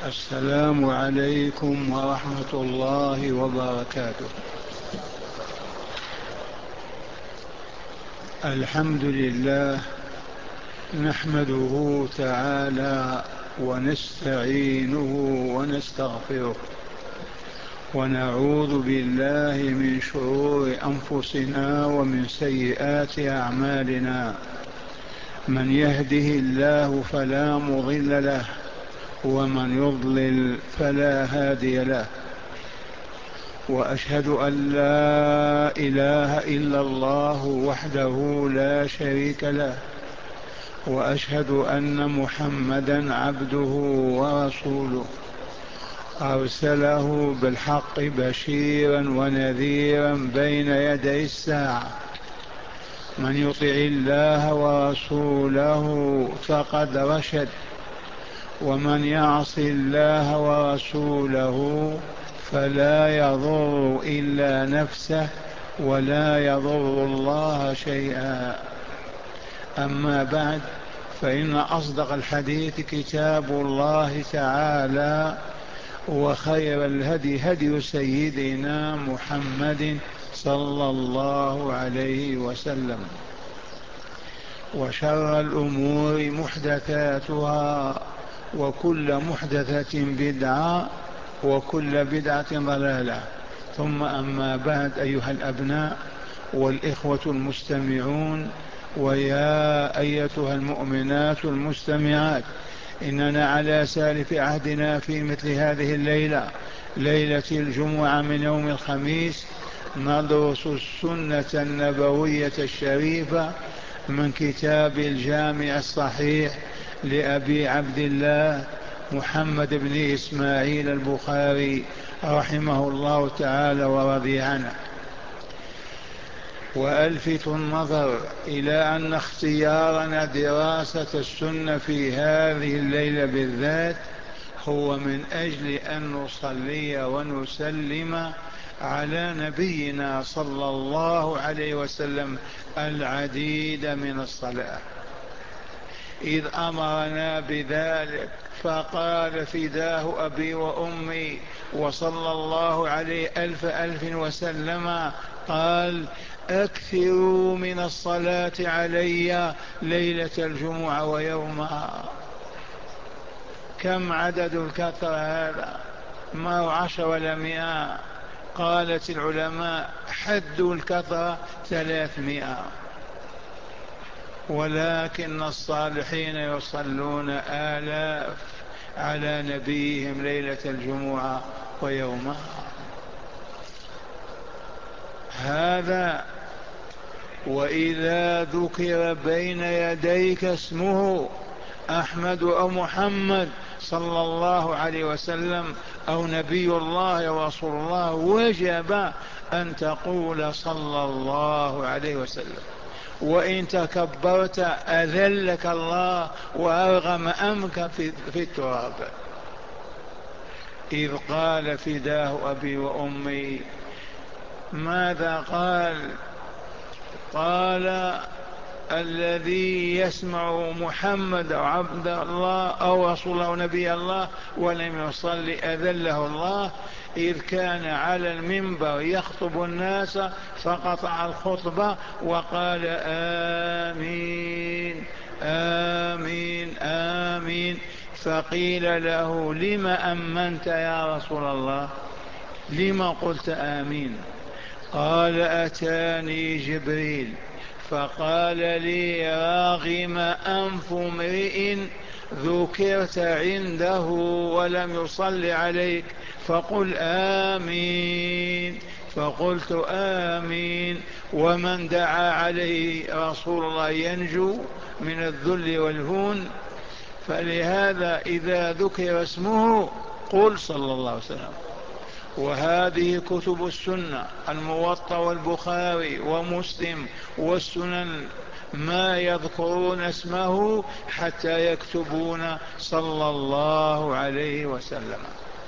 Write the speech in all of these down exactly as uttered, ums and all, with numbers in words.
السلام عليكم ورحمة الله وبركاته. الحمد لله، نحمده تعالى ونستعينه ونستغفره، ونعوذ بالله من شرور أنفسنا ومن سيئات أعمالنا. من يهده الله فلا مضل له، ومن يضلل فلا هادي له. وأشهد أن لا إله إلا الله وحده لا شريك له، وأشهد أن محمدا عبده ورسوله، أرسله بالحق بشيرا ونذيرا بين يدي الساعة. من يطع الله ورسوله فقد رشد، ومن يعص الله ورسوله فلا يضر إلا نفسه ولا يضر الله شيئا. أما بعد، فإن أصدق الحديث كتاب الله تعالى، وخير الهدي هدي سيدنا محمد صلى الله عليه وسلم، وشر الأمور محدثاتها، وكل محدثة بدعة، وكل بدعة ضلالة. ثم أما بعد، أيها الأبناء والإخوة المستمعون، ويا أيتها المؤمنات المستمعات، إننا على سالف عهدنا في مثل هذه الليلة، ليلة الجمعة من يوم الخميس، ندرس السنة النبوية الشريفة من كتاب الجامع الصحيح لأبي عبد الله محمد بن إسماعيل البخاري رحمه الله تعالى ورضي عنه. وألفت النظر إلى أن اختيارنا دراسة السنة في هذه الليلة بالذات هو من أجل أن نصلي ونسلم على نبينا صلى الله عليه وسلم العديد من الصلاة، إذ أمرنا بذلك فقال: فداه أبي وأمي، وصلى الله عليه ألف ألف وسلم، قال: أكثروا من الصلاة علي ليلة الجمعة ويومها. كم عدد الكثرة هذا؟ ما هو عشر ولا مئة. قالت العلماء: حد الكثرة ثلاثمائة، ولكن الصالحين يصلون آلاف على نبيهم ليلة الجمعة ويومها. هذا وإذا ذكر بين يديك اسمه أحمد أو محمد صلى الله عليه وسلم أو نبي الله ورسول الله، وجب أن تقول صلى الله عليه وسلم. وإن تكبرت أذلك الله وأرغم أمك في التراب. إذ قال: فداه أبي وأمي، ماذا قال؟ قال: الذي يسمع محمد أو عبد الله أو رسول الله أو نبي الله ولم يصلي أذله الله. إذ كان على المنبر يخطب الناس فقطع الخطبة وقال: آمين آمين آمين. فقيل له: لم أمنت يا رسول الله؟ لم قلت آمين؟ قال: أتاني جبريل فقال لي: راغم أنف امرئ ذكرت عنده ولم يصل عليك فقل آمين. فقلت آمين. ومن دعا عليه رسول الله ينجو من الذل والهون. فلهذا إذا ذكر اسمه قل صلى الله عليه وسلم. وهذه كتب السنة، الموطأ والبخاري ومسلم والسنن، ما يذكرون اسمه حتى يكتبون صلى الله عليه وسلم.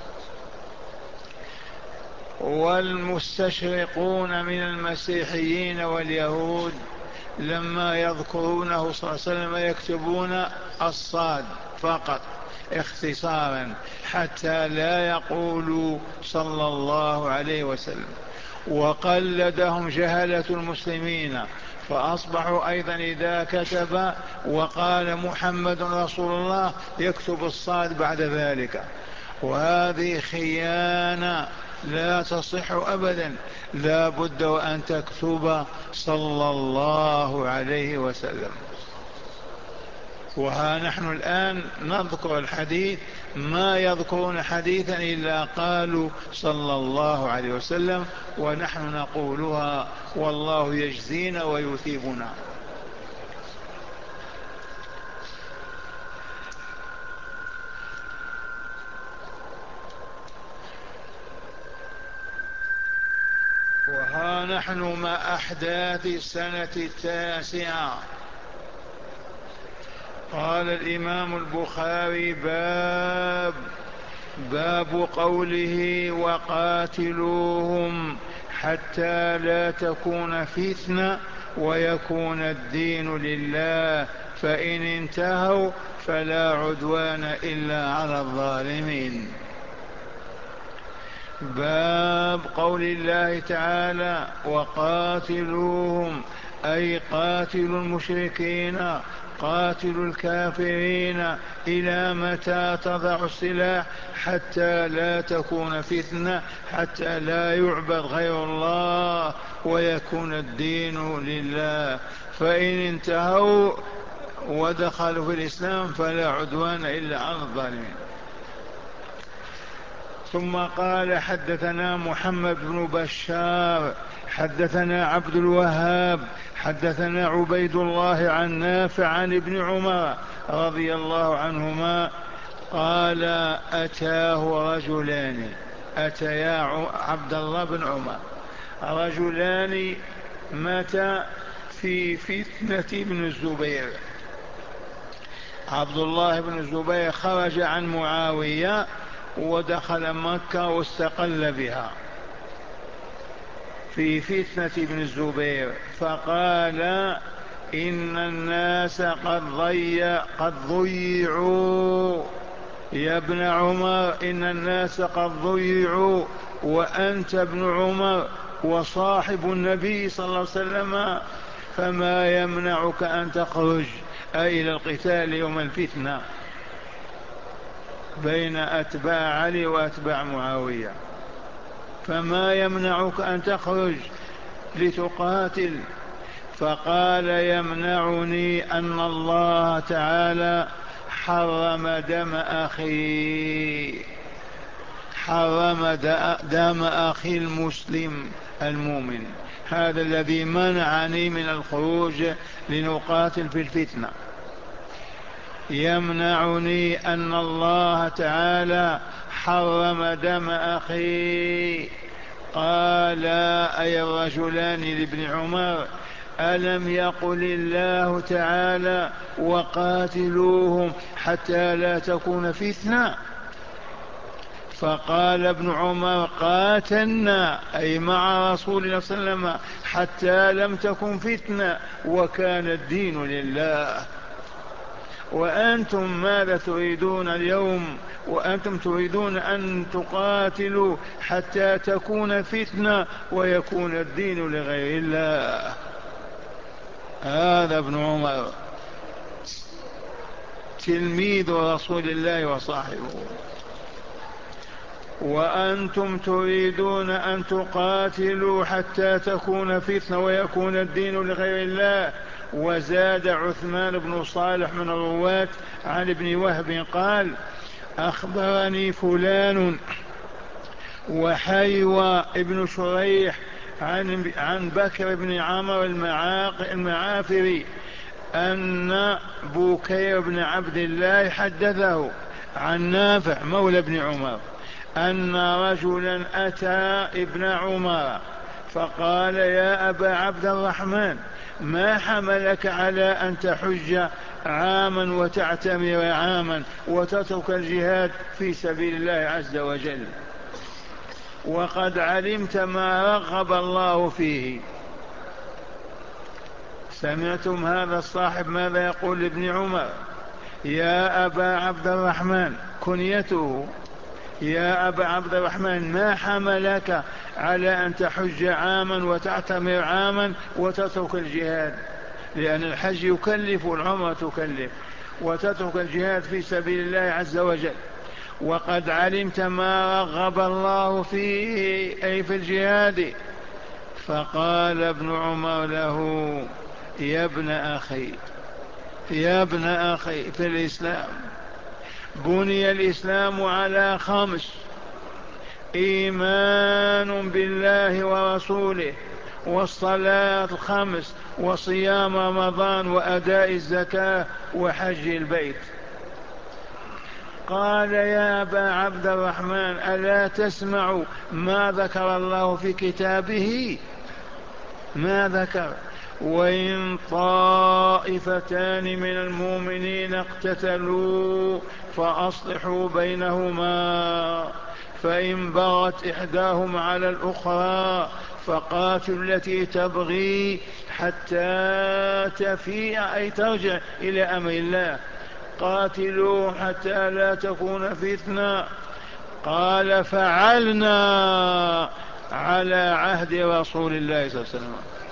والمستشرقون من المسيحيين واليهود لما يذكرونه صلى الله عليه وسلم يكتبون الصاد فقط اختصارا حتى لا يقولوا صلى الله عليه وسلم. وقلدهم جهلة المسلمين فأصبحوا أيضا إذا كتب وقال محمد رسول الله يكتب الصاد بعد ذلك، وهذه خيانة لا تصح أبدا. لا بد وأن تكتب صلى الله عليه وسلم. وها نحن الآن نذكر الحديث، ما يذكرون حديثا إلا قالوا صلى الله عليه وسلم، ونحن نقولها والله يجزينا ويثيبنا. وها نحن مع أحداث السنة التاسعة. قال الإمام البخاري: باب باب قوله: وقاتلوهم حتى لا تكون فتنة ويكون الدين لله، فإن انتهوا فلا عدوان إلا على الظالمين. باب قول الله تعالى: وقاتلوهم، أي قاتلوا المشركين، قاتلوا الكافرين، إلى متى تضع السلاح؟ حتى لا تكون فتنة، حتى لا يعبد غير الله ويكون الدين لله، فإن انتهوا ودخلوا في الإسلام فلا عدوان إلا على الظالمين. ثم قال: حدثنا محمد بن بشار حدثنا عبد الوهاب حدثنا عبيد الله عن نافع عن ابن عمر رضي الله عنهما قال: أتاه رجلان، أتيا عبد الله بن عمر رجلان متى؟ في فتنة ابن الزبير. عبد الله بن الزبير خرج عن معاوية ودخل مكة واستقل بها في فتنة ابن الزبير، فقال: إن الناس قد ضيع قد ضيعوا يا ابن عمر، إن الناس قد ضيعوا وأنت ابن عمر وصاحب النبي صلى الله عليه وسلم، فما يمنعك أن تخرج أي إلى القتال يوم الفتنة بين أتباع علي وأتباع معاوية، فما يمنعك أن تخرج لتقاتل؟ فقال: يمنعني أن الله تعالى حرم دم أخي، حرم دم أخي المسلم المؤمن، هذا الذي منعني من الخروج لنقاتل في الفتنة. يمنعني أن الله تعالى حرم دم أخي. قال أي الرجلان لابن عمر: ألم يقل الله تعالى: وقاتلوهم حتى لا تكون فتنة؟ فقال ابن عمر: قاتلنا أي مع رسول الله صلى الله عليه وسلم حتى لم تكن فتنة وكان الدين لله. وأنتم ماذا تريدون اليوم؟ وأنتم تريدون أن تقاتلوا حتى تكون فتنة ويكون الدين لغير الله. هذا ابن عمر تلميذ رسول الله وصاحبه. وأنتم تريدون أن تقاتلوا حتى تكون فتنة ويكون الدين لغير الله. وزاد عثمان بن صالح من الرواة عن ابن وهب قال: أخبرني فلان وحيوى ابن شريح عن, عن بكر بن عمرو المعافري أن بوكير بن عبد الله حدثه عن نافع مولى ابن عمر أن رجلا أتى ابن عمر فقال: يا أبا عبد الرحمن، ما حملك على أن تحج عاما وتعتمر عاما وتترك الجهاد في سبيل الله عز وجل، وقد علمت ما رغب الله فيه؟ سمعتم هذا الصاحب ماذا يقول لابن عمر؟ يا أبا عبد الرحمن، كنيته يا أبا عبد الرحمن، ما حملك على أن تحج عاما وتعتمر عاما وتترك الجهاد؟ لأن الحج يكلف والعمرة تكلف، وتترك الجهاد في سبيل الله عز وجل، وقد علمت ما رغب الله فيه أي في الجهاد. فقال ابن عمر له: يا ابن أخي، يا ابن أخي، في الإسلام بني الإسلام على خمس: إيمان بالله ورسوله، والصلاة الخمس، وصيام رمضان، وأداء الزكاة، وحج البيت. قال: يا أبا عبد الرحمن، ألا تسمع ما ذكر الله في كتابه؟ ما ذكر: وإن طائفتان من المؤمنين اقتتلوا فأصلحوا بينهما، فإن بغت إحداهما على الأخرى فقاتلوا التي تبغي حتى تفيء أي ترجع إلى أمر الله، قاتلوا حتى لا تكون فتنة. قال: فعلنا على عهد رسول الله صلى الله عليه وسلم،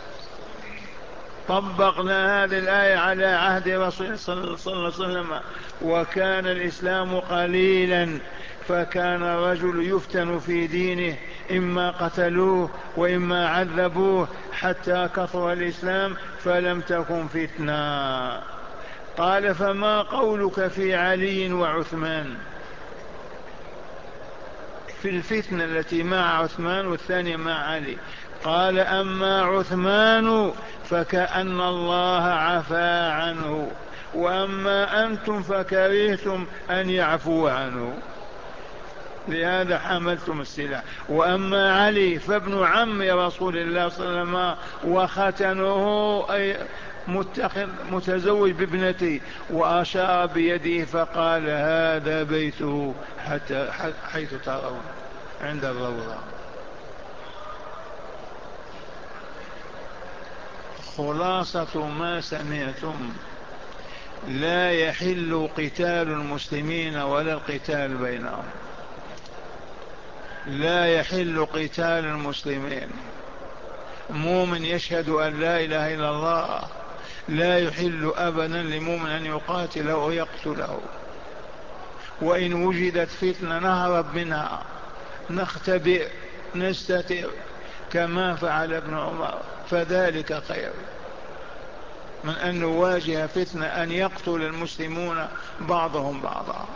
طبقنا هذه الآية على عهد رسول الله صلى الله عليه وسلم. وكان الإسلام قليلا، فكان الرجل يفتن في دينه، إما قتلوه وإما عذبوه، حتى كثر الإسلام فلم تكن فتنة. قال: فما قولك في علي وعثمان؟ في الفتنة التي مع عثمان والثانية مع علي. قال: أما عثمان فكأن الله عفا عنه، وأما أنتم فكرهتم أن يعفو عنه، لهذا حملتم السلاح. وأما علي فابن عم رسول الله صلى الله عليه وسلم وختنه، أي متخذ متزوج بابنتي، وأشار بيده فقال: هذا بيته حتى حيث ترون عند الروضة. خلاصة ما سمعتم: لا يحل قتال المسلمين ولا القتال بينهم، لا يحل قتال المسلمين. مؤمن يشهد أن لا إله إلا الله لا يحل أبدا لمؤمن أن يقاتله أو يقتله. وإن وجدت فتنة نهرب منها، نختبئ، نستتر، كما فعل ابن عمر، فذلك خير من أن نواجه فتنة أن يقتل المسلمون بعضهم بعضا.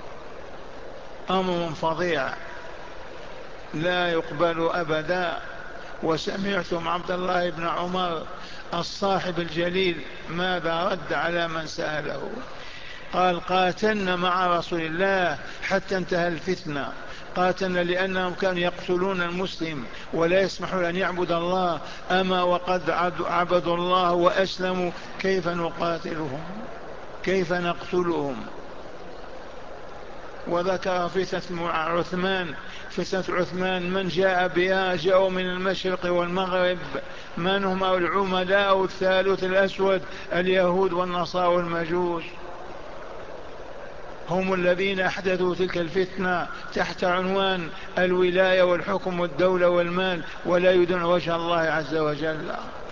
أمر فظيع لا يقبل أبدا. وسمعتم عبد الله بن عمر الصاحب الجليل ماذا رد على من سأله؟ قال: قاتلنا مع رسول الله حتى انتهى الفتنة، قاتلنا لأنهم كانوا يقتلون المسلم ولا يسمحون أن يعبد الله، أما وقد عبدوا الله وأسلموا كيف نقاتلهم؟ كيف نقتلهم؟ وذكر فتنة عثمان. فتنة عثمان من جاء بها؟ جاءوا من المشرق والمغرب. من هم العملاء الثالث الأسود؟ اليهود والنصارى والمجوس، هم الذين أحدثوا تلك الفتنة تحت عنوان الولاية والحكم والدولة والمال، ولا يدون وجه الله عز وجل.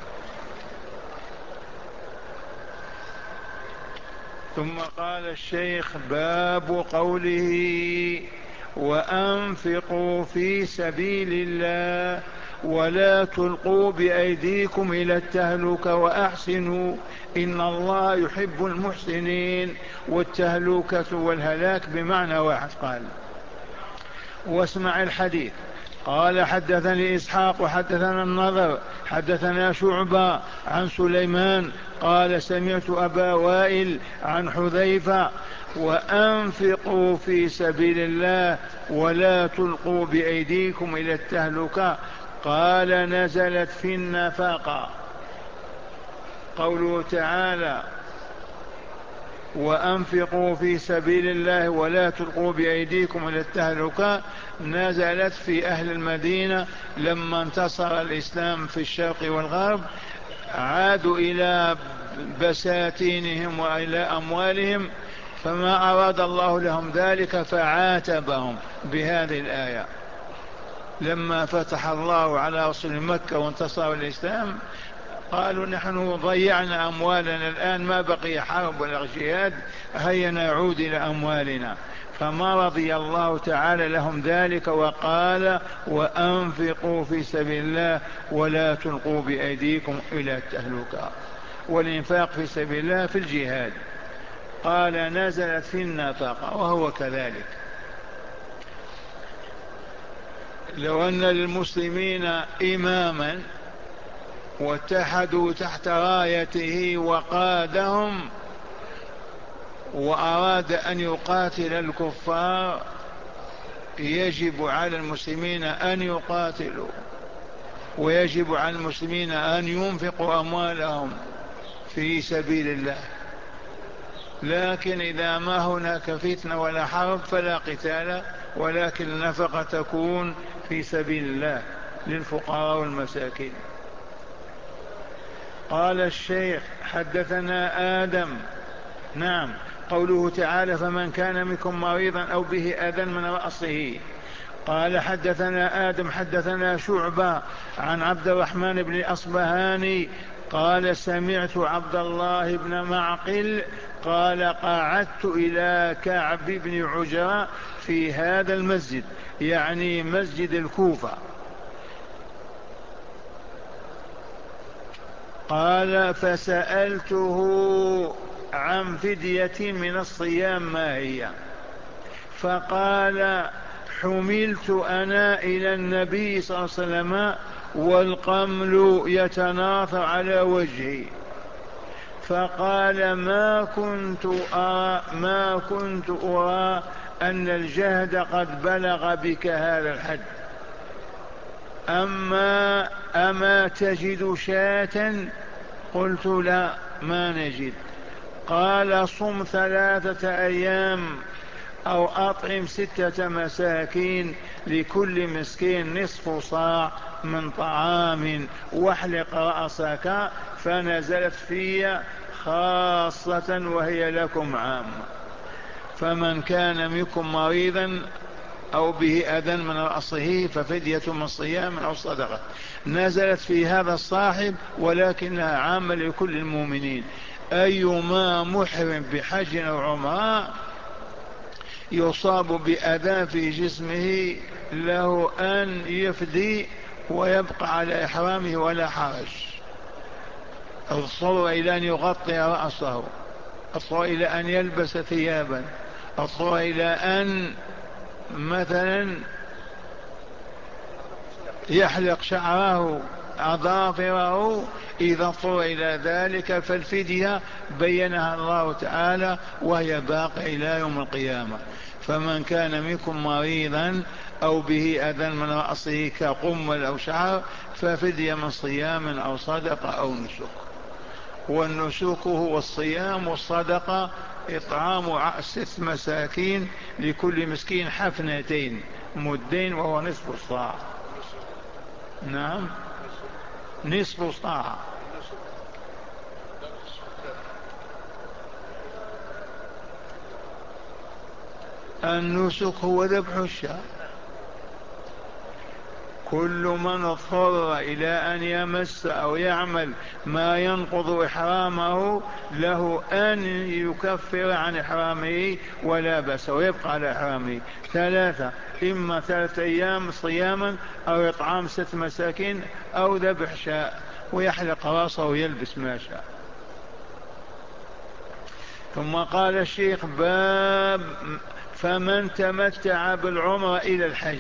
ثم قال الشيخ: باب قوله: وأنفقوا في سبيل الله ولا تلقوا بأيديكم إلى التهلكة وأحسنوا إن الله يحب المحسنين. والتهلكة والهلاك بمعنى واحد. قال: واسمع الحديث. قال: حدثني إسحاق وحدثنا النضر حدثنا شعبة عن سليمان قال: سمعت أبا وائل عن حذيفة: وأنفقوا في سبيل الله ولا تلقوا بأيديكم إلى التهلكة. قال: نزلت في النفقة. قوله تعالى: وأنفقوا في سبيل الله ولا تلقوا بأيديكم إلى التهلكة، نزلت في أهل المدينة لما انتصر الإسلام في الشرق والغرب، عادوا إلى بساتينهم وإلى أموالهم، فما أراد الله لهم ذلك فعاتبهم بهذه الآية. لما فتح الله على رسول مكة وانتصر الإسلام قالوا نحن ضيعنا أموالنا الآن ما بقي حرب ولا جهاد، هيا نعود إلى أموالنا. فما رضي الله تعالى لهم ذلك وقال وأنفقوا في سبيل الله ولا تلقوا بأيديكم إلى التهلكة. والإنفاق في سبيل الله في الجهاد. قال نزلت في النفقة وهو كذلك. لو أن للمسلمين إماما واتحدوا تحت رايته وقادهم وأراد أن يقاتل الكفار يجب على المسلمين أن يقاتلوا، ويجب على المسلمين أن ينفقوا أموالهم في سبيل الله. لكن إذا ما هناك فتنة ولا حرب فلا قتال، ولكن النفقة تكون في سبيل الله للفقراء والمساكين. قال الشيخ حدثنا آدم. نعم، قوله تعالى فمن كان منكم مريضا أو به أذى من رأسه. قال حدثنا آدم حدثنا شعبة عن عبد الرحمن بن الأصبهاني قال سمعت عبد الله بن معقل قال قعدت إلى كعب بن عجرة في هذا المسجد، يعني مسجد الكوفة. قال فسألته عن فدية من الصيام ما هي، فقال حملت أنا إلى النبي صلى الله عليه وسلم والقمل يتناثر على وجهي، فقال ما كنت أرى ما كنت أرى أن الجهد قد بلغ بك هذا الحد، أما أما تجد شاة؟ قلت لا ما نجد. قال صم ثلاثة أيام أو أطعم ستة مساكين لكل مسكين نصف صاع من طعام واحلق رأسك. فنزلت في خاصة وهي لكم عامة. فمن كان منكم مريضا أو به أذى من رأسه ففدية من صيام أو صدقة. نزلت في هذا الصاحب ولكنها عامة لكل المؤمنين. أيما محرم بحج أو عمرة يصاب بأذى في جسمه له أن يفدي ويبقى على إحرامه ولا حرج. اضطر إلى أن يغطي رأسه، اضطر إلى أن يلبس ثيابا، اضطر إلى أن مثلا يحلق شعره أظافره. إذا اضطر إلى ذلك فالفدية بينها الله تعالى وهي باقية إلى يوم القيامة. فمن كان منكم مريضا أو به أذى من رأسه كقمل أو شعر ففدية من صيام أو صدقة أو نسك. والنسك هو الصيام والصدقة إطعام ست مساكين لكل مسكين حفنتين مدين وهو نصف الصاع. نعم نصف صاع. النسك هو ذبح الشاة. كل من اضطر إلى أن يمس أو يعمل ما ينقض إحرامه له أن يكفر عن إحرامه ولا بأس ويبقى على إحرامه ثلاثة، إما ثلاثة أيام صياما أو إطعام ست مساكين أو ذبح شاء ويحلق راسه ويلبس ما شاء. ثم قال الشيخ باب فمن تمتع بالعمر إلى الحج،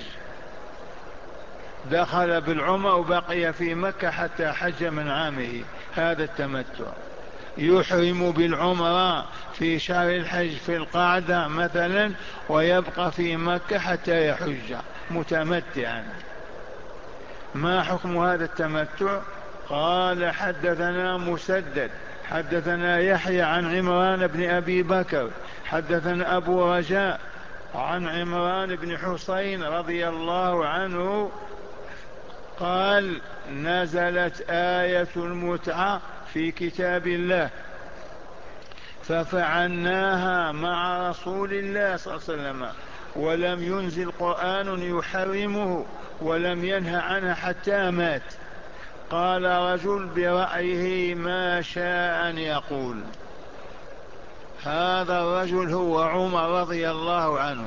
دخل بالعمر وبقي في مكة حتى حج من عامه، هذا التمتع. يحرم بالعمرة في شهر الحج في القعدة مثلا ويبقى في مكة حتى يحج متمتعا. ما حكم هذا التمتع؟ قال حدثنا مسدد حدثنا يحيى عن عمران بن أبي بكر حدثنا أبو رجاء عن عمران بن حسين رضي الله عنه قال نزلت آية المتعة في كتاب الله ففعلناها مع رسول الله صلى الله عليه وسلم، ولم ينزل قرآن يحرمه ولم ينه عنها حتى مات. قال رجل برأيه ما شاء أن يقول. هذا الرجل هو عمر رضي الله عنه.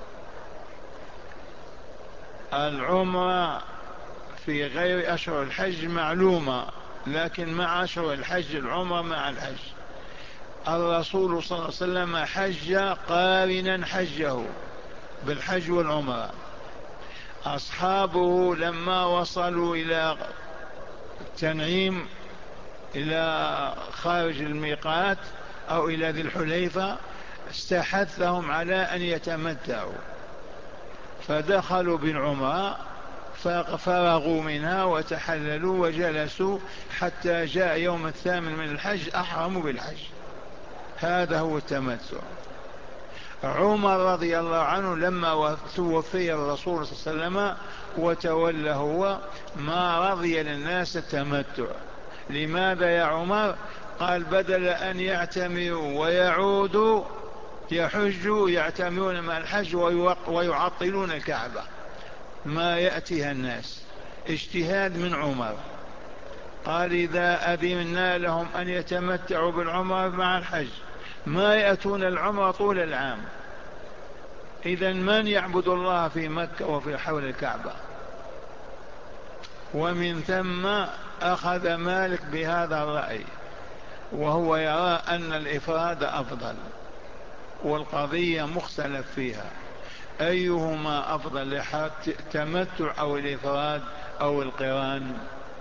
العمرة في غير أشهر الحج معلومة، لكن مع أشهر الحج العمرة مع الحج. الرسول صلى الله عليه وسلم حج قارنا حجه بالحج والعمرة. أصحابه لما وصلوا إلى التنعيم، إلى خارج الميقات أو إلى ذي الحليفة، استحثهم على أن يتمتعوا، فدخلوا بالعمرة ففرغوا منها وتحللوا وجلسوا حتى جاء يوم الثامن من الحج أحرموا بالحج. هذا هو التمتع. عمر رضي الله عنه لما توفي الرسول صلى الله عليه وسلم وتولى هو، ما رضي للناس التمتع. لماذا يا عمر؟ قال بدل أن يعتمروا ويعودوا يحجوا يعتمرون مع الحج ويعطلون الكعبة، ما يأتيها الناس. اجتهاد من عمر. قال إذا أذنا لهم أن يتمتعوا بالعمر مع الحج ما يأتون العمر طول العام، إذا من يعبد الله في مكة وفي حول الكعبة؟ ومن ثم أخذ مالك بهذا الرأي، وهو يرى أن الإفراد أفضل، والقضية مختلف فيها أيهما أفضل، التمتع أو الإفراد أو القران.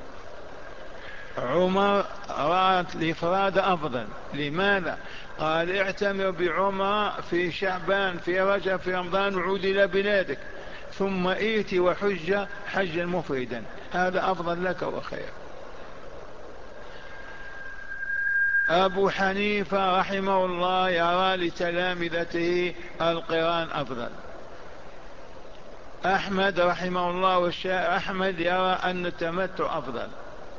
عمر رأى الإفراد أفضل. لماذا؟ قال اعتمر بعمر في شعبان في رجب في رمضان وعود إلى بلادك، ثم ائت وحج حجا مفردا، هذا أفضل لك وخير. أبو حنيفة رحمه الله يرى لتلامذته القران أفضل. أحمد رحمه الله والشيخ أحمد يرى أن التمتع أفضل.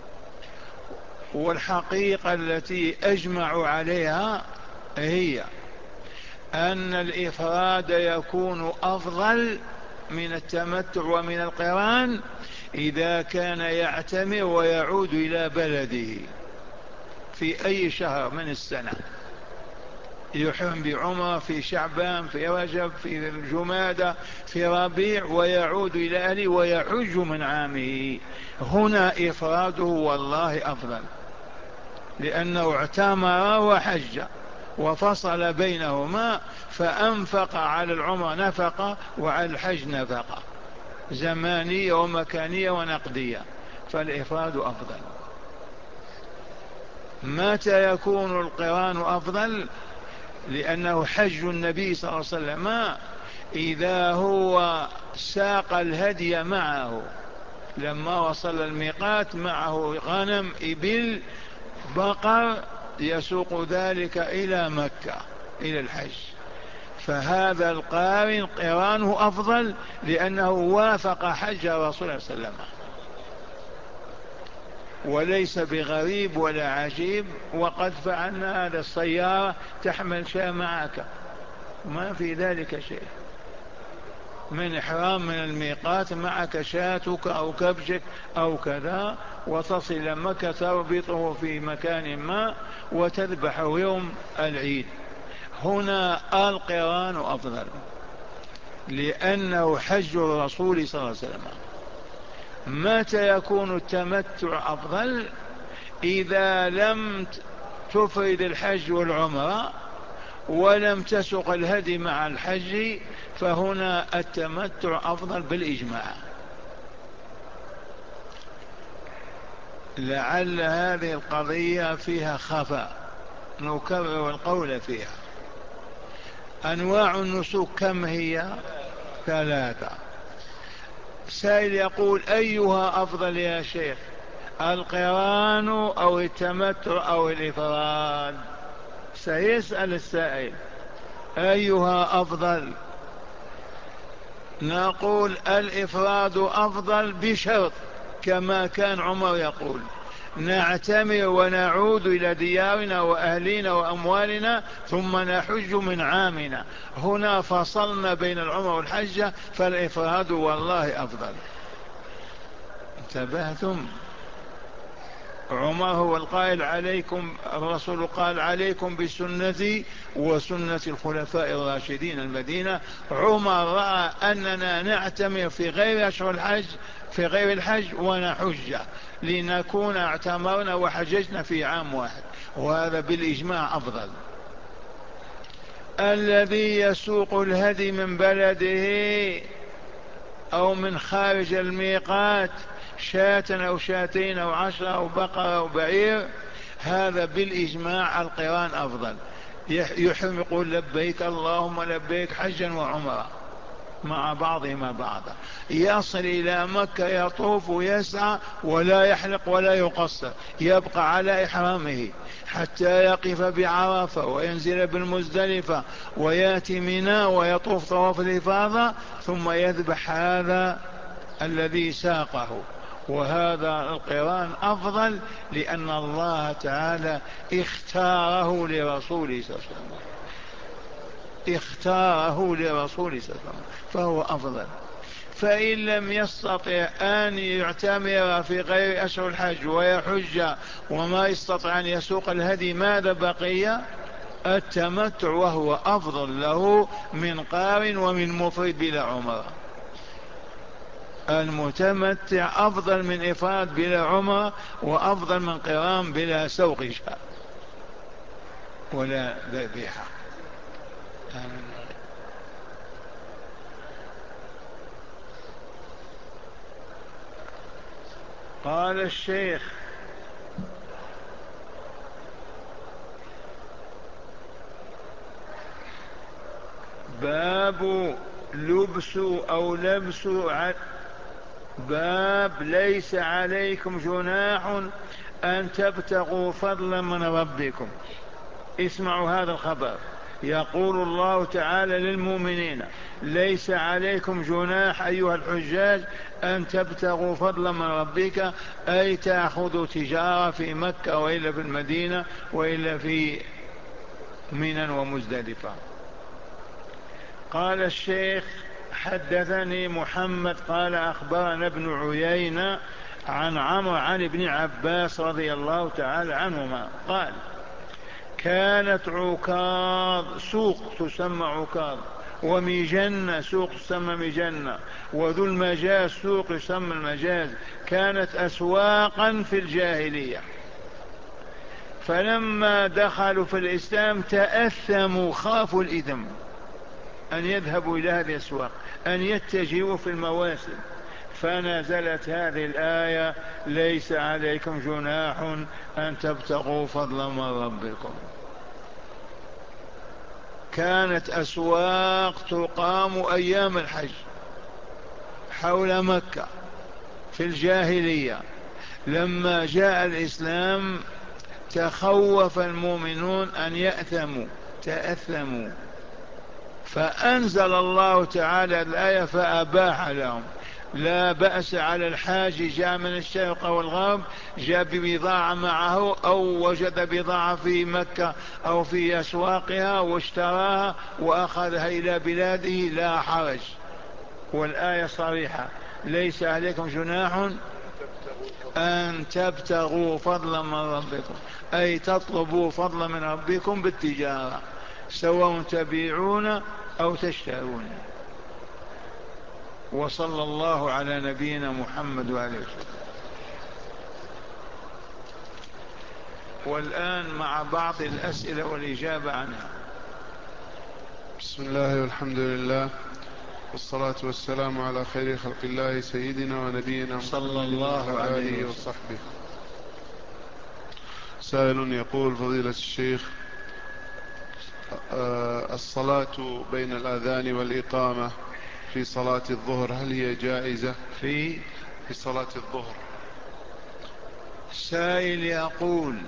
والحقيقة التي أجمعوا عليها هي أن الإفراد يكون أفضل من التمتع ومن القران إذا كان يعتمر ويعود إلى بلده في أي شهر من السنة، يحرم بعمرة في شعبان في رجب في الجمادة في ربيع ويعود إلى أهله ويحج من عامه. هنا إفراده والله أفضل، لأنه اعتمر وحج وفصل بينهما، فأنفق على العمر نفقة وعلى الحج نفقة زمانية ومكانية ونقدية، فالإفراد أفضل. متى يكون القران أفضل؟ لأنه حج النبي صلى الله عليه وسلم إذا هو ساق الهدي معه، لما وصل الميقات معه غنم إبل بقر يسوق ذلك إلى مكة إلى الحج، فهذا القارن قرانه أفضل لأنه وافق حج الرسول صلى الله عليه وسلم، وليس بغريب ولا عجيب. وقد فعلنا هذا، السيارة تحمل شيء معك، ما في ذلك شيء. من إحرام من الميقات معك شاتك أو كبشك أو كذا، وتصل مكة تربطه في مكان ما وتذبحه يوم العيد. هنا القران أفضل لأنه حج الرسول صلى الله عليه وسلم. متى يكون التمتع أفضل؟ إذا لم تفرد الحج والعمرة ولم تسق الهدي مع الحج، فهنا التمتع أفضل بالإجماع. لعل هذه القضية فيها خفاء، نكرر القول فيها. أنواع النسك كم هي؟ ثلاثة. سائل يقول أيها أفضل يا شيخ، القران أو التمتع أو الإفراد؟ سيسأل السائل أيها أفضل؟ نقول الإفراد أفضل بشرط، كما كان عمر يقول نعتمر ونعود إلى ديارنا وأهلنا وأموالنا ثم نحج من عامنا. هنا فصلنا بين العمر والحجة، فالإفراد والله أفضل. انتبهتم؟ عمر هو القائل عليكم، الرسول قال عليكم بسنتي وسنة الخلفاء الراشدين المدينة. عمر رأى أننا نعتمر في غير أشهر الحج، في غير الحج ونحج، لنكون اعتمرنا وحججنا في عام واحد، وهذا بالإجماع أفضل. الذي يسوق الهدي من بلده أو من خارج الميقات شاة أو شاتين أو عشرة أو بقرة أو بعير، هذا بالإجماع القران أفضل. يحرم يقول لبيك اللهم لبيك حجا وعمرة مع بعضهما بعضا، يصل إلى مكة يطوف ويسعى ولا يحلق ولا يقصر، يبقى على إحرامه حتى يقف بعرفة وينزل بالمزدلفة ويأتي منى ويطوف طواف الإفاضة، ثم يذبح هذا الذي ساقه. وهذا القران أفضل، لأن الله تعالى اختاره لرسوله صلى الله عليه وسلم، اختاره لرسوله صلى الله عليه وسلم، فهو أفضل. فإن لم يستطع أن يعتمر في غير أشهر الحج ويحج وما يستطيع أن يسوق الهدي، ماذا بقي؟ التمتع، وهو أفضل له من قارن ومن مفرد بلا عمره. المتمتع أفضل من إفراد بلا عمره، وأفضل من قران بلا سوق شاء ولا ذبيحة. قال الشيخ: باب لبس أو لبس ع... باب ليس عليكم جناح أن تبتغوا فضلا من ربكم. اسمعوا هذا الخبر، يقول الله تعالى للمؤمنين: ليس عليكم جناح أيها الحجاج أن تبتغوا فضلا من ربك، أي تأخذوا تجارة في مكة وإلا في المدينة وإلا في منى ومزدلفة. قال الشيخ: حدثني محمد قال أخبرنا ابن عيينة عن عمرو عن ابن عباس رضي الله تعالى عنهما قال: كانت عكاظ سوق تسمى عكاظ، ومجنة سوق تسمى مجنة، وذو المجاز سوق يسمى المجاز، كانت أسواقا في الجاهلية. فلما دخلوا في الإسلام تأثموا، خافوا الإثم أن يذهبوا إلى هذه الأسواق، أن يتجهوا في المواسم، فنزلت هذه الآية: ليس عليكم جناح أن تبتغوا فضلا من ربكم. كانت أسواق تقام أيام الحج حول مكة في الجاهلية. لما جاء الإسلام تخوف المؤمنون أن يأثموا، تأثموا، فأنزل الله تعالى الآية فأباح لهم. لا بأس على الحاج جاء من الشرق والغرب، جاء ببضاعة معه أو وجد بضاعة في مكة أو في أسواقها واشتراها وأخذها إلى بلاده، لا حرج. والآية صريحة: ليس عليكم جناح أن تبتغوا فضلا من ربكم، أي تطلبوا فضلا من ربكم بالتجارة، سواء تبيعون أو تشترون. وصلى الله على نبينا محمد وعلى آله وسلم. والآن مع بعض الأسئلة والإجابة عنها. بسم الله والحمد لله، والصلاة والسلام على خير خلق الله سيدنا ونبينا صلى الله عليه آله وسلم. وصحبه. سائل يقول: فضيلة الشيخ، الصلاة بين الأذان والإقامة في صلاة الظهر هل هي جائزة؟ في في صلاة الظهر. سائل يقول: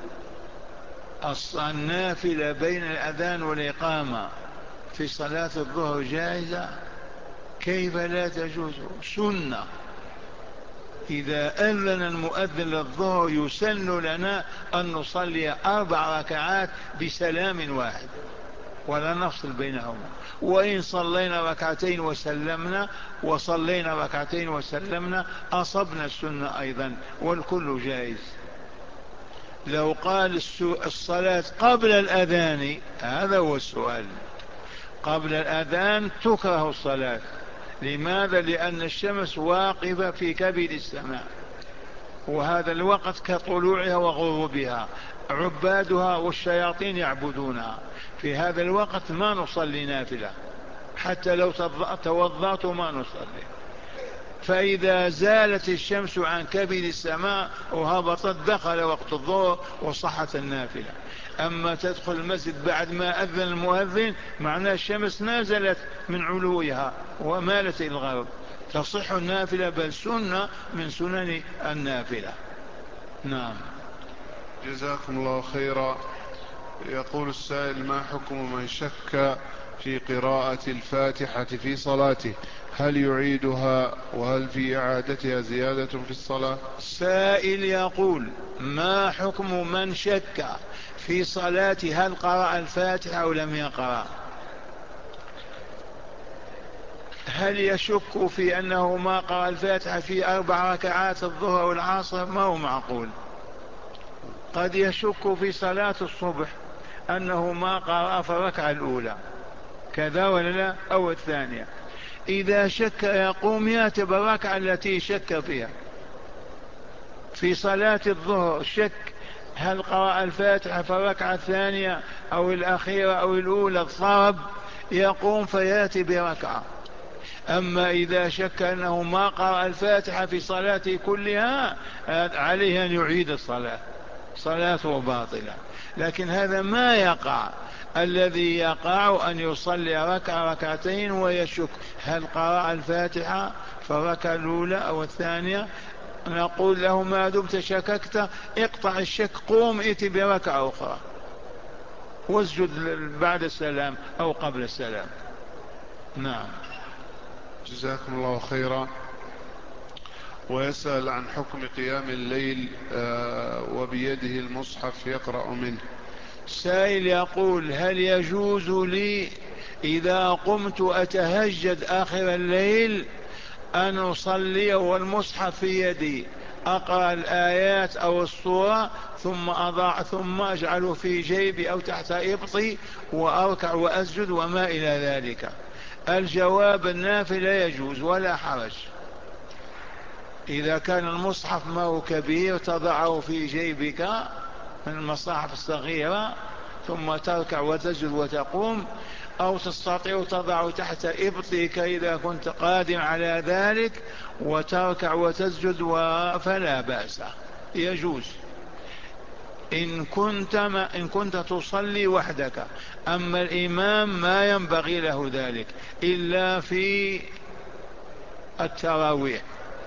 النافلة بين الأذان والإقامة في صلاة الظهر جائزة؟ كيف لا تجوز؟ سنة، إذا أذن المؤذن للظهر يسن لنا أن نصلي أربع ركعات بسلام واحد ولا نفصل بينهما، وإن صلينا ركعتين وسلمنا وصلينا ركعتين وسلمنا أصبنا السنة أيضا، والكل جائز. لو قال الصلاة قبل الأذان، هذا هو السؤال، قبل الأذان تكره الصلاة. لماذا؟ لأن الشمس واقفة في كبد السماء، وهذا الوقت كطلوعها وغروبها، عبادها والشياطين يعبدونها. في هذا الوقت ما نصلي نافلة، حتى لو توضأت ما نصلي. فإذا زالت الشمس عن كبد السماء وهبطت دخل وقت الظهر وصحت النافلة. أما تدخل المسجد بعد ما أذن المؤذن معناه الشمس نازلت من علوها ومالت إلى الغرب، تصح النافلة، بل سنة من سنن النافلة. نعم. جزاكم الله خيرا. يقول السائل: ما حكم من شك في قراءة الفاتحة في صلاته؟ هل يعيدها؟ وهل في إعادتها زيادة في الصلاة؟ سائل يقول: ما حكم من شك في صلاته هل قرأ الفاتحة أو لم يقرأ؟ هل يشك في أنه ما قرأ الفاتحة في أربع ركعات الظهر والعصر؟ ما هو معقول. قد يشك في صلاة الصبح أنه ما قرأ في الركعة الأولى، كذا ولا لا؟ أو الثانية. إذا شك يقوم ياتي بالركعة التي شك فيها. في صلاة الظهر شك هل قرأ الفاتحة في الركعة الثانية أو الأخيرة أو الأولى، اضطرب، يقوم فياتي بركعة. أما إذا شك أنه ما قرأ الفاتحة في صلاته كلها عليه أن يعيد الصلاة، صلاته باطلة. لكن هذا ما يقع. الذي يقع أن يصلي ركعة ركعتين ويشك هل قرأ الفاتحة في الركعة الأولى أو الثانية، نقول له: ما دمت شككت اقطع الشك، قوم ائت بركعة أخرى واسجد بعد السلام أو قبل السلام. نعم. جزاكم الله خيرا. ويسأل عن حكم قيام الليل وبيده المصحف يقرأ منه. سائل يقول: هل يجوز لي إذا قمت أتهجد آخر الليل أن أصلي والمصحف في يدي، أقرأ الآيات أو الصورة ثم أضع ثم أجعله في جيبي أو تحت إبطي وأركع وأسجد وما إلى ذلك؟ الجواب: النافلة يجوز ولا حرج. إذا كان المصحف ما هو كبير تضعه في جيبك من المصاحف الصغيرة ثم تركع وتسجد وتقوم، أو تستطيع تضع تحت إبطيك إذا كنت قادم على ذلك وتركع وتسجد فلا بأس، يجوز إن كنت, ما إن كنت تصلي وحدك. أما الإمام ما ينبغي له ذلك إلا في التراويح.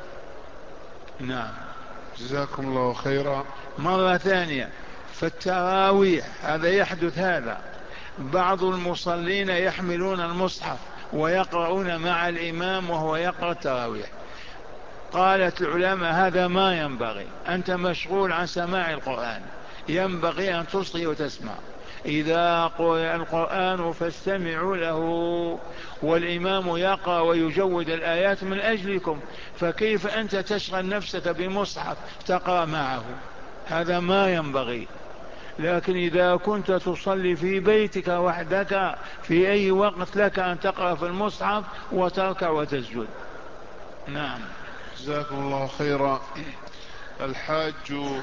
نعم. جزاكم الله خيرا. مرة ثانية، في التراويح هذا يحدث، هذا بعض المصلين يحملون المصحف ويقرؤون مع الإمام وهو يقرأ التراويح. قالت العلماء: هذا ما ينبغي، أنت مشغول عن سماع القرآن، ينبغي أن تصغي وتسمع. إذا قرأ القرآن فاستمعوا له، والإمام يقرأ ويجود الآيات من أجلكم، فكيف أنت تشغل نفسك بمصحف تقرأ معه؟ هذا ما ينبغي. لكن إذا كنت تصلي في بيتك وحدك في أي وقت لك أن تقرأ في المصحف وتركع وتسجد. نعم. جزاكم الله خيرا. الحاج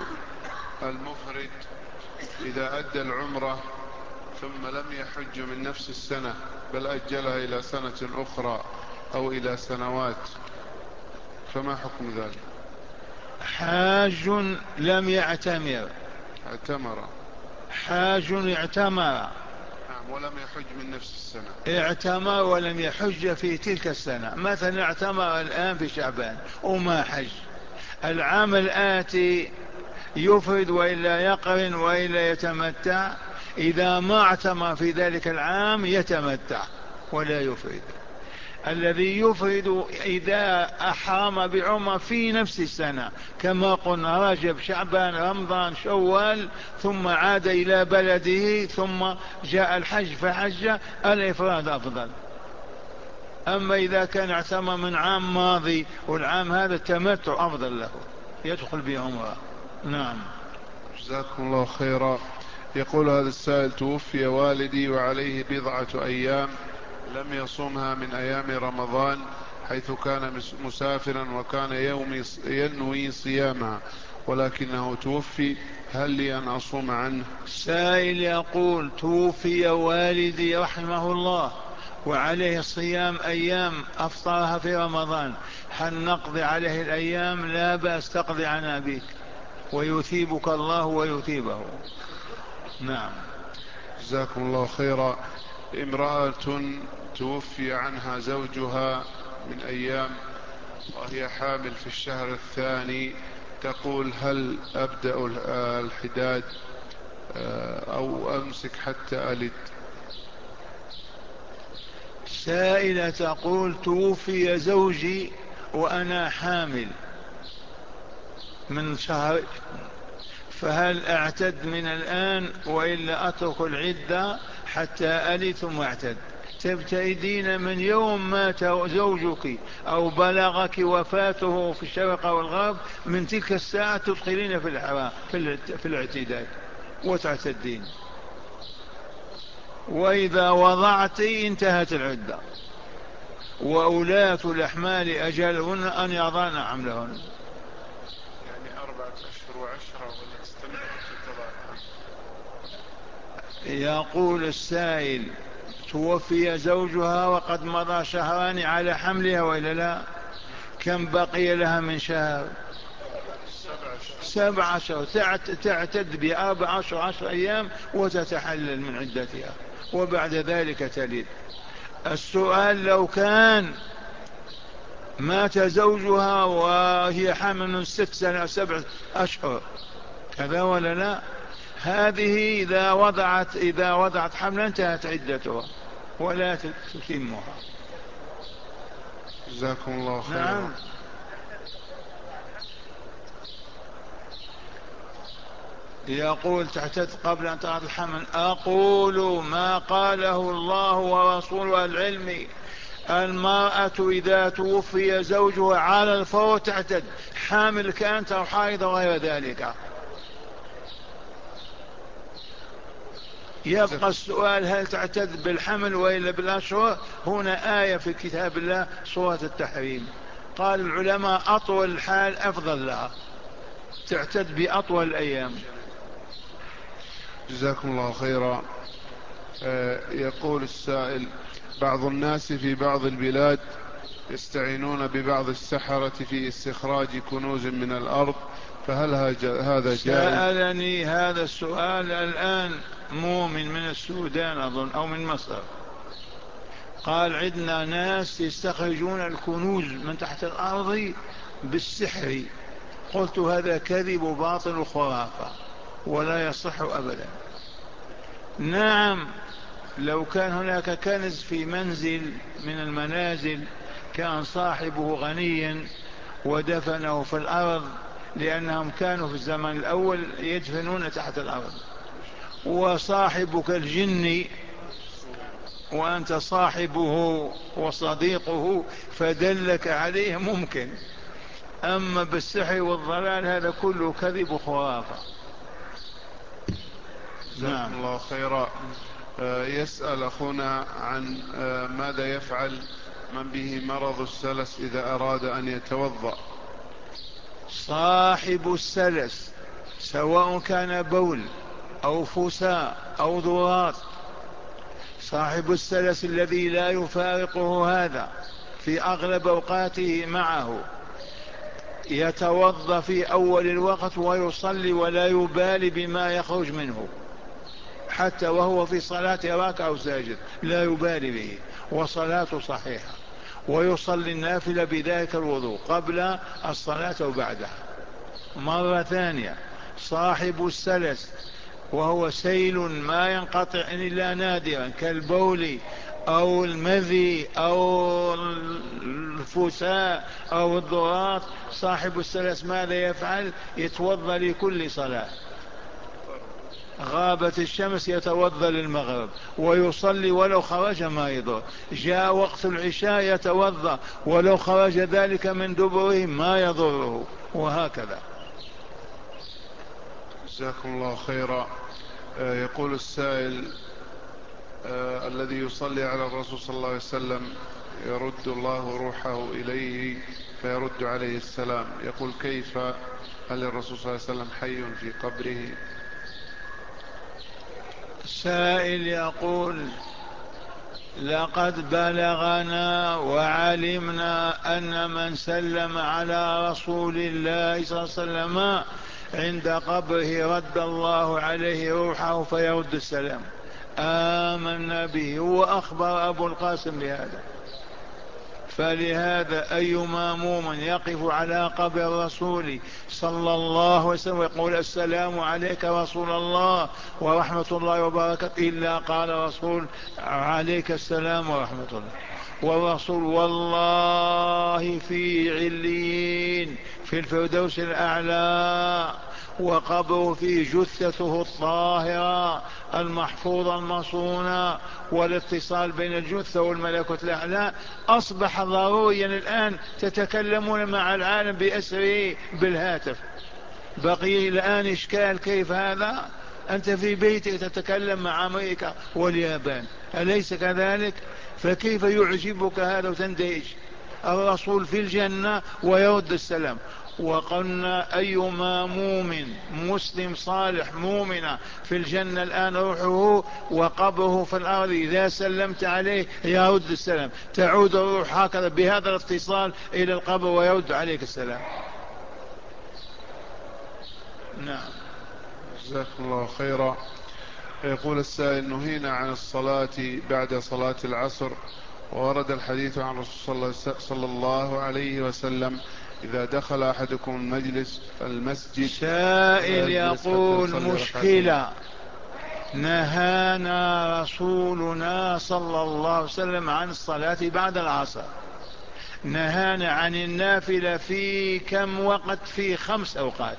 المفرد إذا أدى العمرة ثم لم يحج من نفس السنة بل أجلها إلى سنة أخرى أو إلى سنوات، فما حكم ذلك؟ حاج لم يعتمر اعتمر حاج اعتمر نعم ولم يحج من نفس السنة. اعتمر ولم يحج في تلك السنة، مثلا اعتمر الآن في شعبان وما حج، العام الآتي يفرد وإلا يقرن وإلا يتمتع. إذا ما اعتمر في ذلك العام يتمتع ولا يفرد. الذي يفرد إذا أحرم بعمرة في نفس السنة، كما قلنا رجب شعبان رمضان شوال، ثم عاد إلى بلده ثم جاء الحج فحج، الإفراد أفضل. أما إذا كان اعتمر من عام ماضي والعام هذا التمتع أفضل له، يدخل بعمرة. نعم. جزاكم الله خيرا. يقول هذا السائل: توفي والدي وعليه بضعة أيام لم يصومها من أيام رمضان، حيث كان مسافرا وكان يومي ينوي صيامها، ولكنه توفي، هل لي أن أصوم عنه؟ سائل يقول: توفي والدي رحمه الله وعليه صيام أيام أفطرها في رمضان، هل نقضي عليه الأيام؟ لا بأس، تقضي عن أبيك ويثيبك الله ويثيبه. نعم. جزاكم الله خيرا. امرأة توفي عنها زوجها من أيام وهي حامل في الشهر الثاني، تقول: هل أبدأ الحداد أو أمسك حتى ألد؟ سائلة تقول: توفي زوجي وأنا حامل من شهر، فهل أعتد من الآن وإلا أترك العدة حتى ألد ثم أعتد؟ تبتعدين من يوم مات زوجك أو بلغك وفاته في الشرق والغرب، من تلك الساعة تدخلين في الحرام في الاعتداد وتعتدين، وإذا وضعت انتهت العدة، وأولاة الأحمال أجلهن أن يضعن حملهن. يعني أربعة أشهر وعشرة ولا تستمر حتى تضع؟ يقول السائل: توفي زوجها وقد مضى شهران على حملها وإلا لا؟ كم بقي لها من شهر؟ سبع عشر. تعتد بأربع عشر عشر أيام وتتحلل من عدتها، وبعد ذلك تلد. السؤال: لو كان مات زوجها وهي حامل ست سنة سبع أشهر، كذا ولا لا؟ هذه إذا وضعت إذا وضعت حملا انتهت عدتها ولا تتمها. جزاكم الله خيرا. نعم. يقول: تعتد قبل أن تضع الحمل. أقول ما قاله الله ورسوله العلم: المرأة إذا توفي زوجها على الفور تعتد، حامل كانت أو حائض وغير ذلك. يبقى السؤال: هل تعتد بالحمل وإلا بالأشهر؟ هنا آية في كتاب الله سورة التحريم، قال العلماء: أطول الحال أفضل لها، تعتد بأطول الأيام. جزاكم الله خيرا. يقول السائل: بعض الناس في بعض البلاد يستعينون ببعض السحرة في استخراج كنوز من الأرض، فهل هذا جائز؟ سألني هذا السؤال الآن مؤمن من السودان أظن أو من مصر، قال: عندنا ناس يستخرجون الكنوز من تحت الأرض بالسحر. قلت: هذا كذب وباطل وخرافة ولا يصح أبدا. نعم، لو كان هناك كنز في منزل من المنازل كان صاحبه غنيا ودفنه في الأرض، لأنهم كانوا في الزمن الأول يدفنون تحت الأرض، وصاحبك الجن وأنت صاحبه وصديقه فدلك عليه ممكن. أما بالسحر والضلال هذا كله كذب وخرافة. جزاكم الله خيرا. يسأل أخونا عن ماذا يفعل من به مرض السلس إذا أراد أن يتوضأ. صاحب السلس سواء كان بول أو فساء أو ضراط، صاحب السلس الذي لا يفارقه هذا في أغلب أوقاته معه، يتوضأ في أول الوقت ويصلي ولا يبالي بما يخرج منه، حتى وهو في صلاة راكع أو ساجد لا يبالي به، وصلاته صحيحة، ويصلي النافلة بذلك الوضوء قبل الصلاة وبعدها. مرة ثانية: صاحب السلس وهو سيل ما ينقطع إلا نادرا كالبول أو المذي أو الفساء أو الضراط، صاحب السلس ماذا يفعل؟ يتوضأ لكل صلاة. غابت الشمس يتوضأ للمغرب ويصلي ولو خرج ما يضر. جاء وقت العشاء يتوضأ ولو خرج ذلك من دبره ما يضره، وهكذا. جزاكم الله خيرا. يقول السائل: آه الذي يصلي على الرسول صلى الله عليه وسلم يرد الله روحه إليه فيرد عليه السلام، يقول: كيف؟ هل الرسول صلى الله عليه وسلم حي في قبره؟ سائل يقول: لقد بلغنا وعلمنا أن من سلم على رسول الله صلى الله عليه وسلم عند قبره رد الله عليه روحه فيرد السلام. آمنا به وأخبر أبو القاسم بهذا. فلهذا أي ماموم يقف على قبر الرسول صلى الله عليه وسلم ويقول: السلام عليك رسول الله ورحمة الله وبركاته، إلا قال رسول: عليك السلام ورحمة الله. والرسول والله في عليين في الفردوس الأعلى، وقبره فيه جثته الطاهرة المحفوظة المصونة، والاتصال بين الجثة والملكوت الأعلى أصبح ضروريا الآن. تتكلمون مع العالم بأسره بالهاتف، بقي الآن إشكال كيف هذا؟ أنت في بيتك تتكلم مع أمريكا واليابان، أليس كذلك؟ فكيف يعجبك هذا وتندهش؟ الرسول في الجنة ويرد السلام. وقلنا أي ماموم مسلم صالح مؤمن في الجنة الآن روحه وقبره في الأرض، إذا سلمت عليه يرد السلام، تعود الروح هكذا بهذا الاتصال إلى القبر ويرد عليك السلام. نعم. جزاكم الله خيرا. يقول السائل: نهينا عن الصلاة بعد صلاة العصر، وورد الحديث عن رسول صلى الله عليه وسلم: إذا دخل أحدكم المجلس المسجد. سائل يقول: مشكلة، نهانا رسولنا صلى الله عليه وسلم عن الصلاة بعد العصر، نهانا عن النافلة في كم وقت؟ في خمس أوقات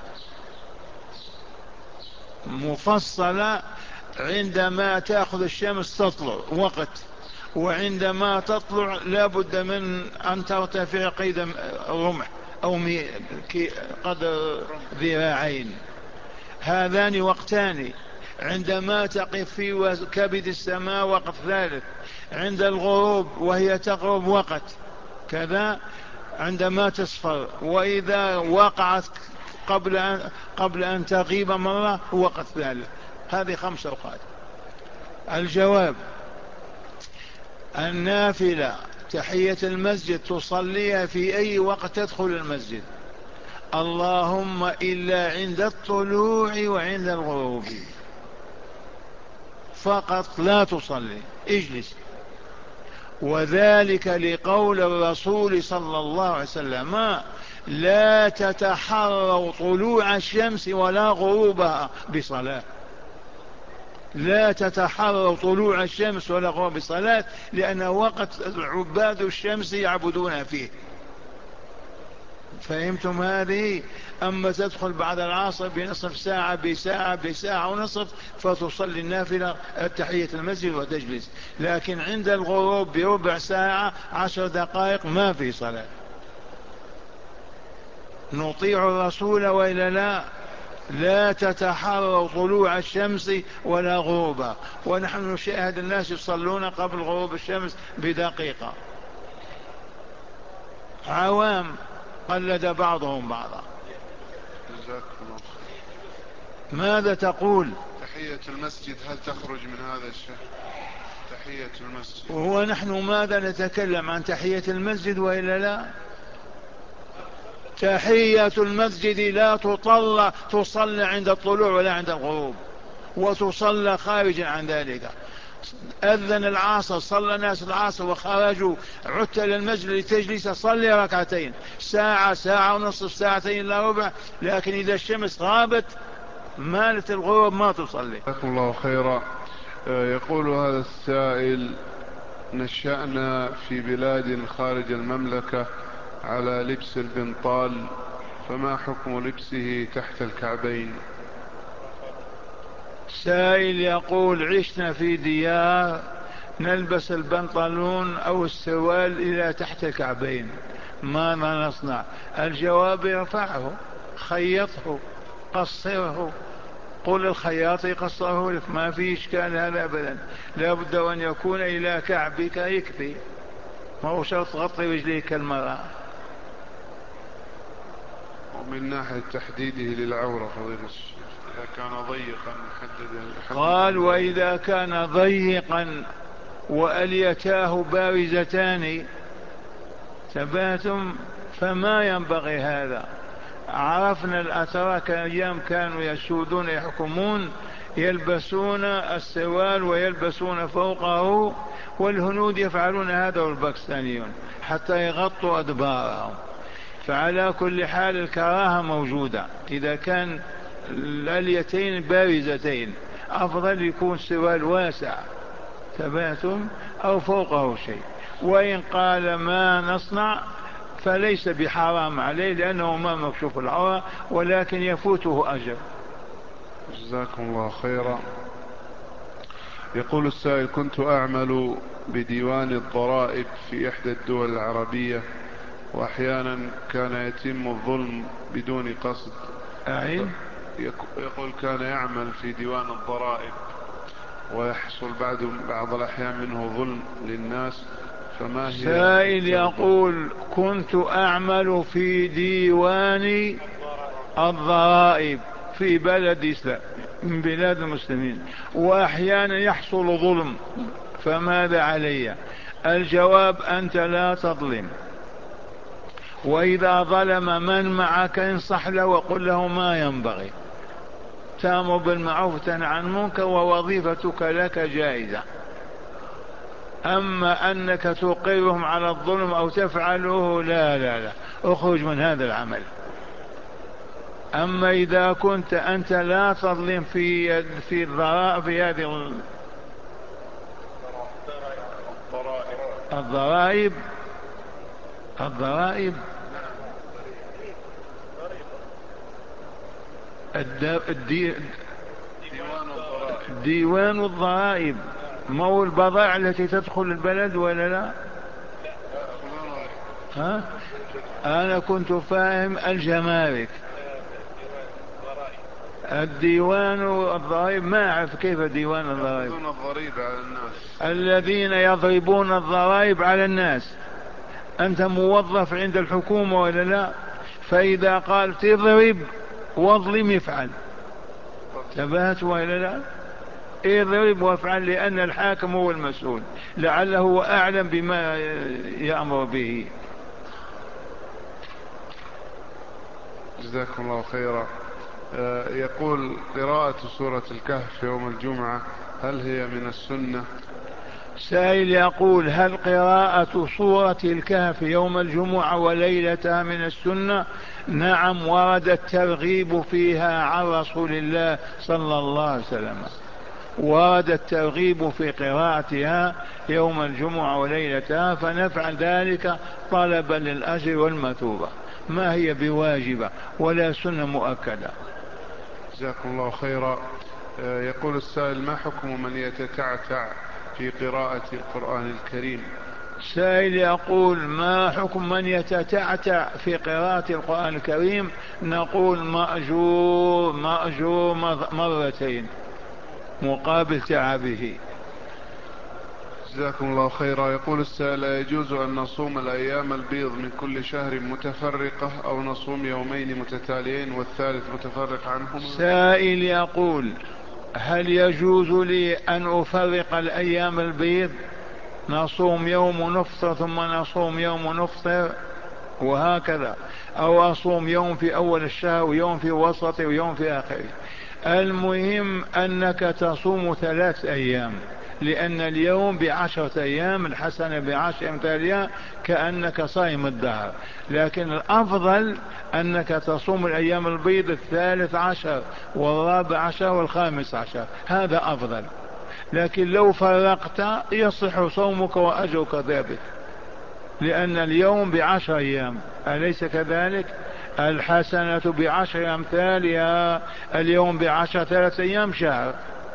مفصلة. عندما تأخذ الشمس تطلع وقت، وعندما تطلع لا بد من أن ترتفع قيد رمح أو قدر ذراعين، هذان وقتان. عندما تقف في كبد السماء وقت ثالث، عند الغروب وهي تغرب وقت كذا، عندما تصفر، وإذا وقعت قبل أن, قبل أن تغيب مرة وقت ثالث. هذه خمس أوقات. الجواب: النافلة تحية المسجد تصليها في أي وقت تدخل المسجد، اللهم إلا عند الطلوع وعند الغروب فقط لا تصلي، اجلس. وذلك لقول الرسول صلى الله عليه وسلم: لا تتحروا طلوع الشمس ولا غروبها بصلاة. لا تتحروا طلوع الشمس ولا غروبها بصلاة، لأن وقت عباد الشمس يعبدون فيه. فهمتم هذه؟ أما تدخل بعد العصر بنصف ساعة بساعة بساعة ونصف فتصلي النافلة تحية المسجد وتجلس، لكن عند الغروب بربع ساعة عشر دقائق ما في صلاة. نطيع الرسول وإلا لا؟ لا تتحروا طلوع الشمس ولا غروبها، ونحن نشاهد الناس يصلون قبل غروب الشمس بدقيقة، عوام قلد بعضهم بعضا. ماذا تقول؟ تحية المسجد هل تخرج من هذا الشيء؟ تحية المسجد، وهو نحن ماذا نتكلم عن تحية المسجد وإلا لا؟ تحية المسجد لا تطلع تصلى عند الطلوع ولا عند الغروب، وتصلى خارجا عن ذلك. أذن العصر، صلى الناس العصر وخرجوا، عدت للمسجد لتجلس صلي ركعتين، ساعة ساعة ونصف ساعتين إلا ربع، لكن إذا الشمس غابت مالت الغروب ما تصلي. جزاكم الله خيرا. يقول هذا السائل: نشأنا في بلاد خارج المملكة على لبس البنطال، فما حكم لبسه تحت الكعبين؟ سائل يقول عشنا في ديار نلبس البنطلون أو السوال إلى تحت الكعبين، ماذا نصنع؟ الجواب ارفعه، خيطه، قصره، قل الخياط يقصره لك، ما في إشكال هذا أبدا. لا بد أن يكون إلى كعبك يكفي، ما هو شرط تغطي رجليك المرأة. ومن ناحية تحديده للعورة فضيلة الشيخ، إذا كان ضيقا محدد. قال وإذا كان ضيقا وأليتاه بارزتان ثباتم فما ينبغي هذا. عرفنا الأتراك أيام كانوا يسودون يحكمون يلبسون السوال ويلبسون فوقه، والهنود يفعلون هذا والباكستانيون حتى يغطوا أدبارهم. فعلى كل حال الكراهة موجودة، إذا كان الأليتين بارزتين أفضل يكون سوال واسع ثباتم أو فوقه شيء. وإن قال ما نصنع فليس بحرام عليه لأنه ما مكشوف العورة، ولكن يفوته أجر. جزاكم الله خيرا. يقول السائل: كنت أعمل بديوان الضرائب في إحدى الدول العربية، وأحيانا كان يتم الظلم بدون قصد. أعين؟ يقول كان يعمل في ديوان الضرائب ويحصل بعد بعض الأحيان منه ظلم للناس، فما هي؟ سائل يقول كنت أعمل في ديوان الضرائب في بلد إسلام من بلاد المسلمين، وأحيانا يحصل ظلم، فماذا علي؟ الجواب أنت لا تظلم، وإذا ظلم من معك انصح له وقل له ما ينبغي، تأمر بالمعروف وتنهى عن المنكر ووظيفتك لك جائزة. أما أنك تقرهم على الظلم أو تفعله لا لا لا، اخرج من هذا العمل. أما إذا كنت أنت لا تظلم في في الضرائب في هذه الضرائب الضرائب ديوان الضرائب، مو البضائع التي تدخل البلد ولا لا؟ ها؟ أنا كنت فاهم الجمارك. الديوان والضرائب ما أعرف كيف ديوان الضرائب. الذين يضربون الضرائب على الناس. أنت موظف عند الحكومة ولا لا؟ فإذا قال تضرب واظلم يفعل، تبهت ولا لا؟ اضرب وافعل، لأن الحاكم هو المسؤول، لعله هو أعلم بما يأمر به. جزاكم الله خيرا. يقول: قراءة سورة الكهف يوم الجمعة هل هي من السنة؟ سائل يقول: هل قراءة سورة الكهف يوم الجمعة وليلتها من السنة؟ نعم، ورد الترغيب فيها عن رسول الله صلى الله عليه وسلم، ورد الترغيب في قراءتها يوم الجمعة وليلتها، فنفعل ذلك طلبا للأجر والمثوبة، ما هي بواجبة ولا سنة مؤكدة. جزاكم الله خيرا. يقول السائل: ما حكم من يتتعتع في قراءة القرآن الكريم؟ سائل يقول: ما حكم من يتتعتع في قراءة القرآن الكريم؟ نقول مأجور مأجور مرتين مقابل تعبه. جزاكم الله خيرا. يقول السائل: يجوز أن نصوم الأيام البيض من كل شهر متفرقة، أو نصوم يومين متتاليين والثالث متفرق عنهما؟ سائل يقول: هل يجوز لي أن أفرق الأيام البيض، نصوم يوم نفطر ثم نصوم يوم نفطر وهكذا، أو أصوم يوم في أول الشهر ويوم في وسطه ويوم في آخره؟ المهم أنك تصوم ثلاث أيام، لأن اليوم بعشرة أيام، الحسنة بعشر أمثالها، كأنك صائم الدهر. لكن الأفضل أنك تصوم الأيام البيض الثالث عشر والرابع عشر والخامس عشر، هذا أفضل. لكن لو فرقت يصح صومك وأجرك ثابت، لأن اليوم بعشر أيام، أليس كذلك؟ الحسنة بعشر أمثالها، اليوم بعشر، ثلاث أيام شهر.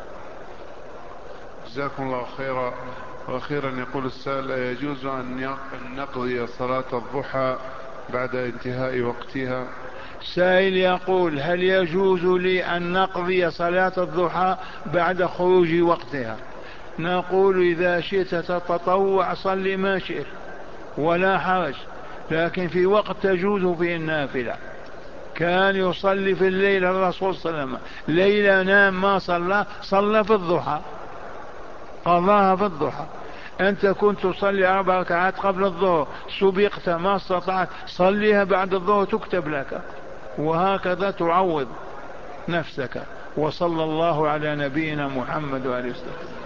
جزاكم الله خيرا. وأخيرا يقول السائل: يجوز أن نقضي صلاة الضحى بعد انتهاء وقتها؟ سائل يقول: هل يجوز لي أن نقضي صلاة الضحى بعد خروج وقتها؟ نقول: إذا شئت تتطوع صل ما شئت ولا حرج، لكن في وقت تجوز فيه النافلة. كان يصلي في الليل الرسول صلى الله عليه وسلم ليلة نام ما صلى، صلى في الضحى، قضاها في الضحى. أنت كنت تصلي أربع ركعات قبل الظهر، سبقت ما استطعت، صليها بعد الظهر تكتب لك، وهكذا تعوض نفسك. وصلى الله على نبينا محمد وعليه وسلم.